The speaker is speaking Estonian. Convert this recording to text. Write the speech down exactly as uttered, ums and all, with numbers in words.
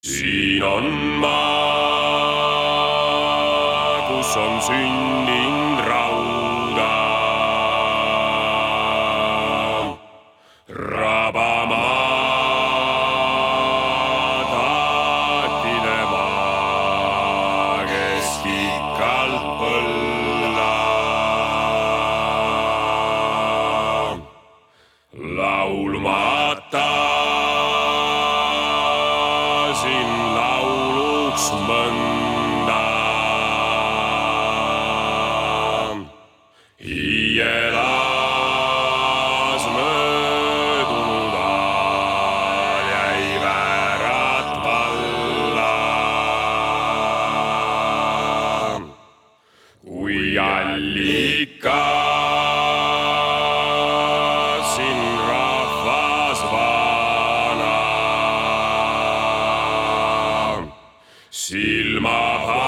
Siin on maa, kus on sünninud rauda. Rabamaa, taatide maa, kes pikalt põllab. Laulmata siin lauluks mõnda. Iielas möödunud ajal jäi väärad valla. Kui allikas siin rahvas vana, silma